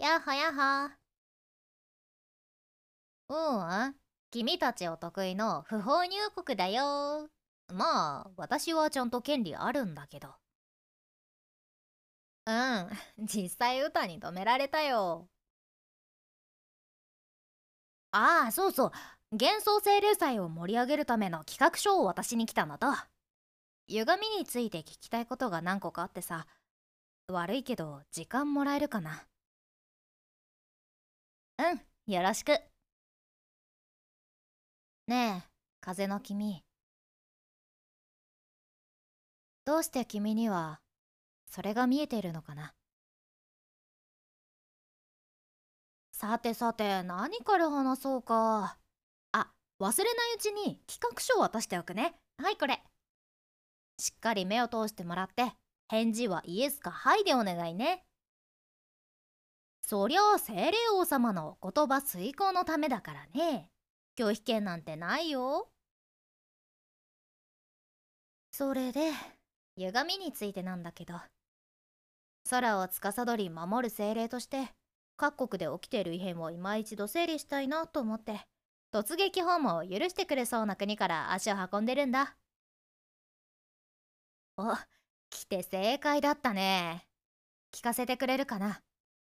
やっほやっほ。君たちお得意の不法入国だよ。まあ、私はちゃんと権利あるんだけど。うん、実際歌に止められたよ。ああ、そうそう。幻想清流祭を盛り上げるための企画書を渡しに来たのと。歪みについて聞きたいことが何個かあってさ。悪いけど、時間もらえるかな。うん、よろしく。ねえ、風の君。どうして君には、それが見えているのかな。さてさて、何から話そうか。あ、忘れないうちに企画書を渡しておくね。はい、これ。しっかり目を通してもらって、返事はイエスかハイでお願いね。そりゃあ精霊王様のお言葉遂行のためだからね。拒否権なんてないよ。それで、歪みについてなんだけど、空を司り守る精霊として、各国で起きている異変を今一度整理したいなと思って、突撃訪問を許してくれそうな国から足を運んでるんだ。お、来て正解だったね。聞かせてくれるかな。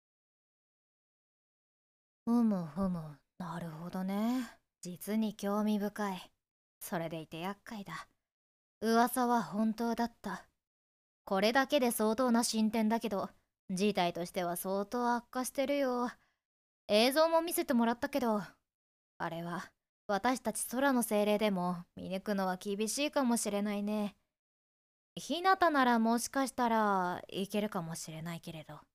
ふむふむ、なるほどね。実に興味深い。それでいて厄介だ。噂は本当だった。これだけで相当な進展だけど、事態としては相当悪化してるよ。映像も見せてもらったけど、あれは私たち空の精霊でも見抜くのは厳しいかもしれないね。日向ならもしかしたらいけるかもしれないけれど。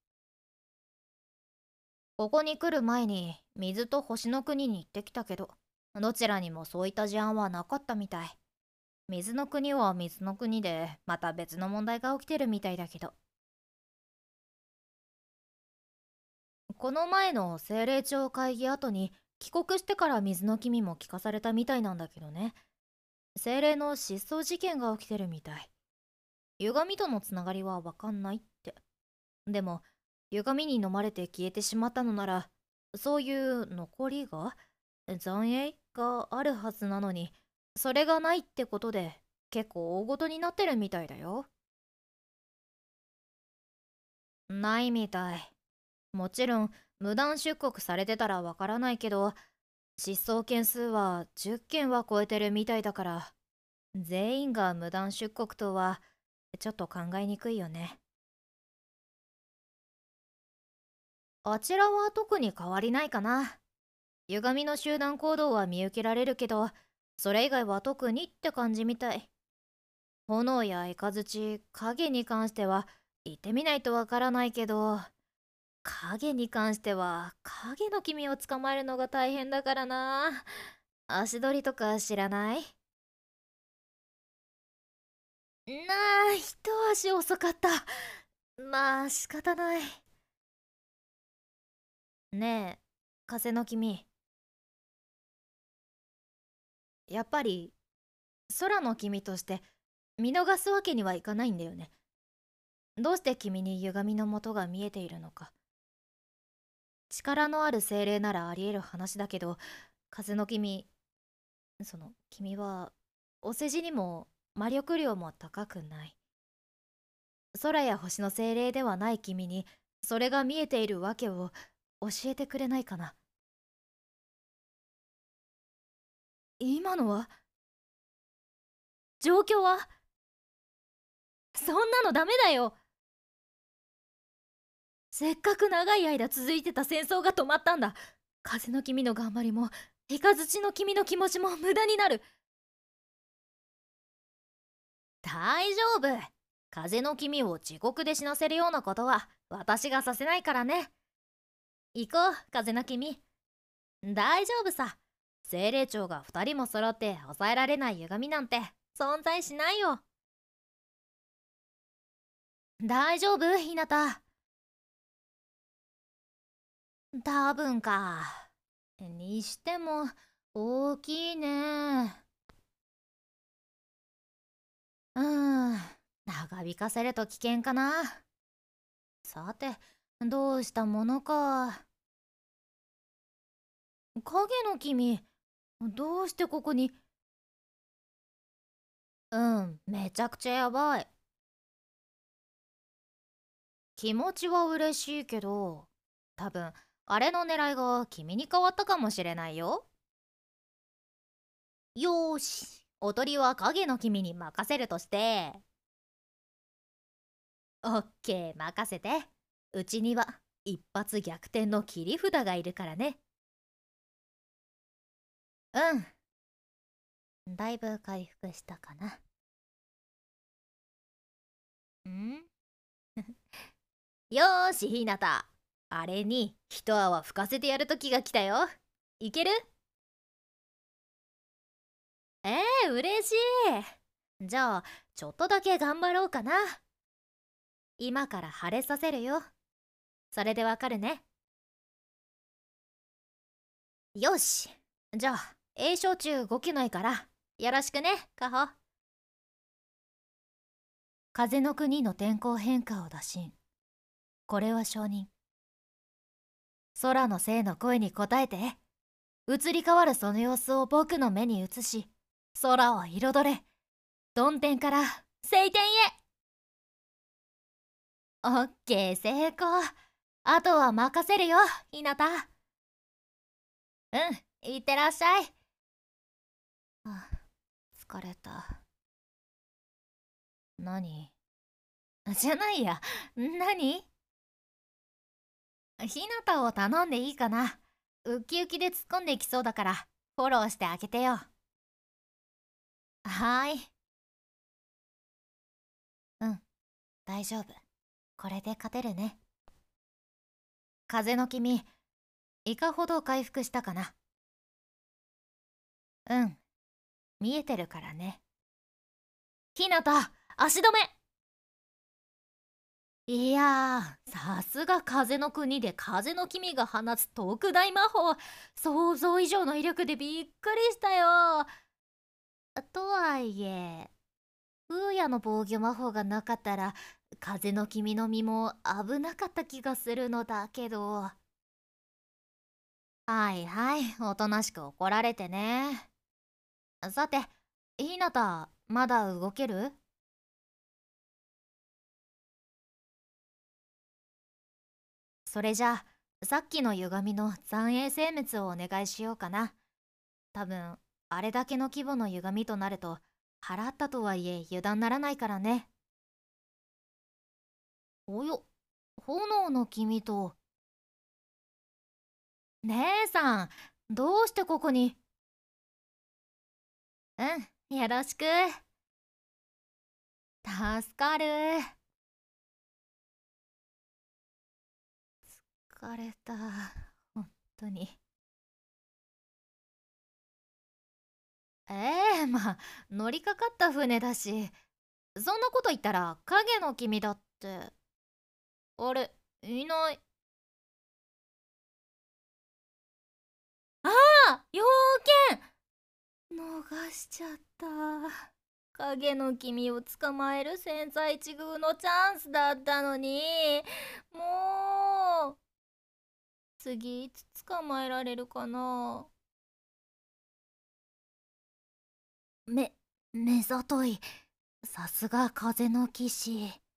ここに来る前に水と星の国に行ってきたけど、どちらにもそういった事案はなかったみたい。水の国は水の国でまた別の問題が起きてるみたいだけど。この前の精霊庁会議後に帰国してから水の君も聞かされたみたいなんだけどね。精霊の失踪事件が起きてるみたい。歪みとのつながりはわかんないって。でも歪みに飲まれて消えてしまったのなら、そういう残りが残影があるはずなのに、それがないってことで結構大ごとになってるみたいだよ。ないみたい。もちろん無断出国されてたらわからないけど、失踪件数は10件は超えてるみたいだから、全員が無断出国とはちょっと考えにくいよね。あちらは特に変わりないかな。歪みの集団行動は見受けられるけど、それ以外は特にって感じみたい。炎や雷、影に関しては行ってみないとわからないけど、影に関しては影の君を捕まえるのが大変だからな。足取りとか知らない？なあ、一足遅かった。まあ仕方ない。ねえ、風の君。やっぱり空の君として見逃すわけにはいかないんだよね。どうして君に歪みの元が見えているのか。力のある精霊ならありえる話だけど、風の君、君はお世辞にも魔力量も高くない。空や星の精霊ではない君にそれが見えているわけを教えてくれないかな。今のは、状況は、そんなのダメだよ。せっかく長い間続いてた戦争が止まったんだ。風の君の頑張りも雷の君の気持ちも無駄になる。大丈夫。風の君を地獄で死なせるようなことは私がさせないからね。行こう、風の君。大丈夫さ。精霊長が2人も揃って抑えられない歪みなんて存在しないよ。大丈夫、ひなた。多分か。にしても大きいね。長引かせると危険かな。さて、 どうしたものか。影の君、どうしてここに。めちゃくちゃやばい。気持ちは嬉しいけど、多分あれの狙いが君に変わったかもしれないよ。よーし、おとりは影の君に任せるとして。オッケー、任せて。うちには一発逆転の切り札がいるからね。だいぶ回復したかな。んよーし、ひなた。あれに一泡吹かせてやる時が来たよ。いける？嬉しい。じゃあ、ちょっとだけ頑張ろうかな。今から晴れさせるよ。それでわかるね。よし。じゃあ、栄翔中動けないから、よろしくね、カホ。風の国の天候変化を打診。これは承認。空の精の声に応えて。移り変わるその様子を僕の目に映し、空を彩れ。曇天から晴天へ。オッケー、成功。あとは任せるよ、ひなた。いってらっしゃい。疲れた。何？じゃないや。何？ひなたを頼んでいいかな。ウキウキで突っ込んでいきそうだから、フォローしてあげてよ。はーい。大丈夫。これで勝てるね。風の君、いかほど回復したかな？見えてるからね。ひなた、足止め。いやー、さすが風の国で風の君が放つ特大魔法。想像以上の威力でびっくりしたよ。とはいえ、風夜の防御魔法がなかったら、風の君の身も危なかった気がするのだけど。はいはい、おとなしく怒られてね。さて、ひなた、まだ動ける？それじゃあ、さっきの歪みの残影殲滅をお願いしようかな。多分、あれだけの規模の歪みとなると、払ったとはいえ油断ならないからね。およ、炎の君と。姉さん、どうしてここに？よろしく。助かる。疲れた。本当に。まあ、乗りかかった船だし。そんなこと言ったら、影の君だって。あれ、いない。要件逃しちゃった。影の君を捕まえる千載一遇のチャンスだったのに。もう、次いつ捕まえられるかな。めざとい。さすが風の騎士。